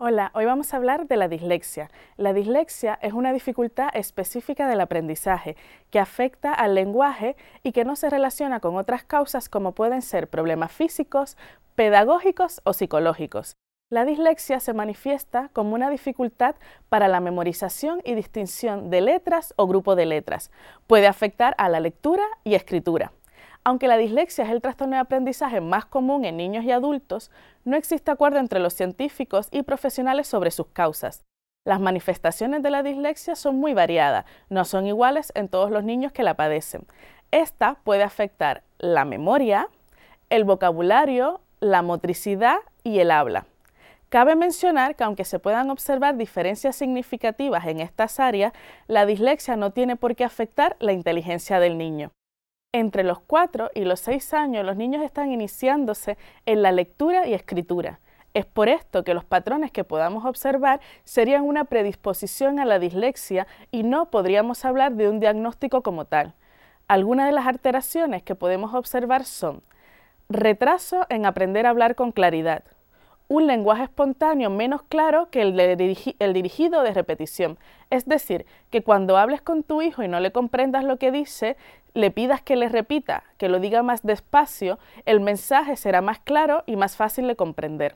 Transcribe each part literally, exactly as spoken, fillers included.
Hola, hoy vamos a hablar de la dislexia. La dislexia es una dificultad específica del aprendizaje que afecta al lenguaje y que no se relaciona con otras causas como pueden ser problemas físicos, pedagógicos o psicológicos. La dislexia se manifiesta como una dificultad para la memorización y distinción de letras o grupo de letras. Puede afectar a la lectura y escritura. Aunque la dislexia es el trastorno de aprendizaje más común en niños y adultos, no existe acuerdo entre los científicos y profesionales sobre sus causas. Las manifestaciones de la dislexia son muy variadas, no son iguales en todos los niños que la padecen. Esta puede afectar la memoria, el vocabulario, la motricidad y el habla. Cabe mencionar que aunque se puedan observar diferencias significativas en estas áreas, la dislexia no tiene por qué afectar la inteligencia del niño. Entre los cuatro y los seis años, los niños están iniciándose en la lectura y escritura. Es por esto que los patrones que podamos observar serían una predisposición a la dislexia y no podríamos hablar de un diagnóstico como tal. Algunas de las alteraciones que podemos observar son retraso en aprender a hablar con claridad, un lenguaje espontáneo menos claro que el, de dirigi el dirigido de repetición. Es decir, que cuando hables con tu hijo y no le comprendas lo que dice, le pidas que le repita, que lo diga más despacio, el mensaje será más claro y más fácil de comprender.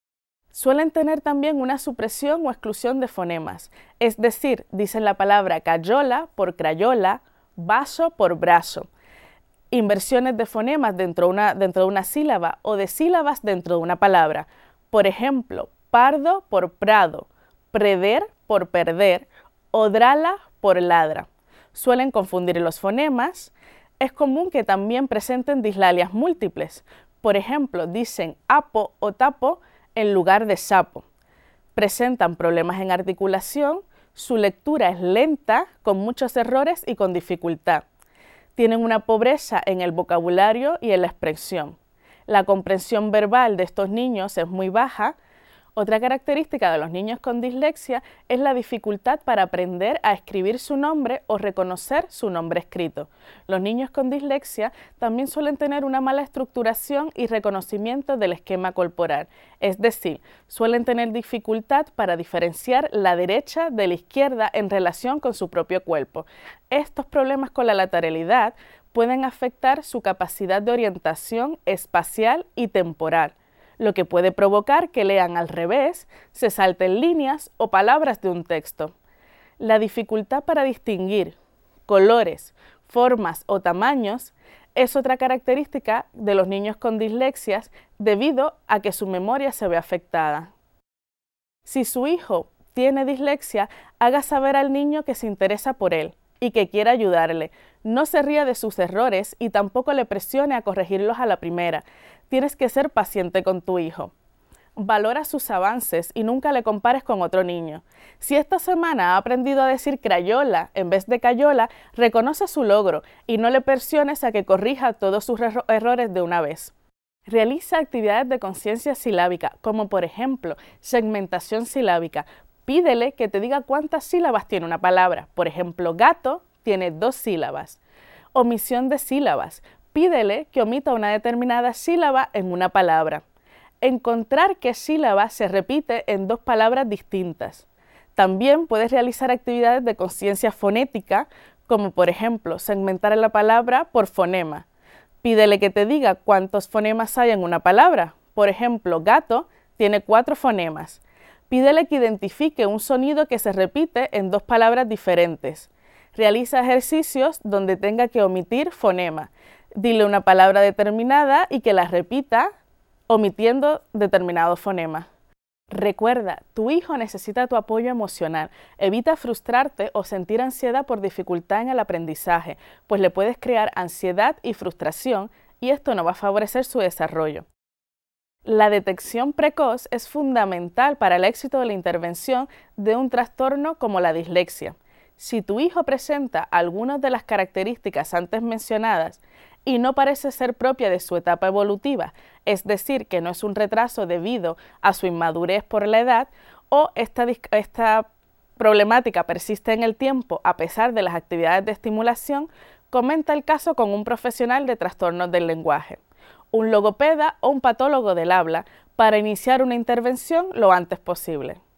Suelen tener también una supresión o exclusión de fonemas, es decir, dicen la palabra cayola por crayola, vaso por brazo. Inversiones de fonemas dentro de una, dentro de una sílaba o de sílabas dentro de una palabra. Por ejemplo, pardo por prado, preder por perder o drala por ladra. Suelen confundir los fonemas. Es común que también presenten dislalias múltiples. Por ejemplo, dicen apo o tapo en lugar de sapo. Presentan problemas en articulación, su lectura es lenta, con muchos errores y con dificultad. Tienen una pobreza en el vocabulario y en la expresión. La comprensión verbal de estos niños es muy baja. Otra característica de los niños con dislexia es la dificultad para aprender a escribir su nombre o reconocer su nombre escrito. Los niños con dislexia también suelen tener una mala estructuración y reconocimiento del esquema corporal, es decir, suelen tener dificultad para diferenciar la derecha de la izquierda en relación con su propio cuerpo. Estos problemas con la lateralidad pueden afectar su capacidad de orientación espacial y temporal, lo que puede provocar que lean al revés, se salten líneas o palabras de un texto. La dificultad para distinguir colores, formas o tamaños es otra característica de los niños con dislexias debido a que su memoria se ve afectada. Si su hijo tiene dislexia, haga saber al niño que se interesa por él y que quiere ayudarle. No se ría de sus errores y tampoco le presione a corregirlos a la primera. Tienes que ser paciente con tu hijo. Valora sus avances y nunca le compares con otro niño. Si esta semana ha aprendido a decir crayola en vez de cayola, reconoce su logro y no le presiones a que corrija todos sus erro- errores de una vez. Realiza actividades de conciencia silábica, como por ejemplo, segmentación silábica. Pídele que te diga cuántas sílabas tiene una palabra. Por ejemplo, gato tiene dos sílabas. Omisión de sílabas. Pídele que omita una determinada sílaba en una palabra. Encontrar qué sílaba se repite en dos palabras distintas. También puedes realizar actividades de conciencia fonética, como por ejemplo, segmentar la palabra por fonema. Pídele que te diga cuántos fonemas hay en una palabra. Por ejemplo, gato tiene cuatro fonemas. Pídele que identifique un sonido que se repite en dos palabras diferentes. Realiza ejercicios donde tenga que omitir fonema. Dile una palabra determinada y que la repita omitiendo determinado fonema. Recuerda, tu hijo necesita tu apoyo emocional. Evita frustrarte o sentir ansiedad por dificultad en el aprendizaje, pues le puedes crear ansiedad y frustración y esto no va a favorecer su desarrollo. La detección precoz es fundamental para el éxito de la intervención de un trastorno como la dislexia. Si tu hijo presenta algunas de las características antes mencionadas y no parece ser propia de su etapa evolutiva, es decir, que no es un retraso debido a su inmadurez por la edad, o esta, esta problemática persiste en el tiempo a pesar de las actividades de estimulación, comenta el caso con un profesional de trastornos del lenguaje. un logopeda o un patólogo del habla para iniciar una intervención lo antes posible.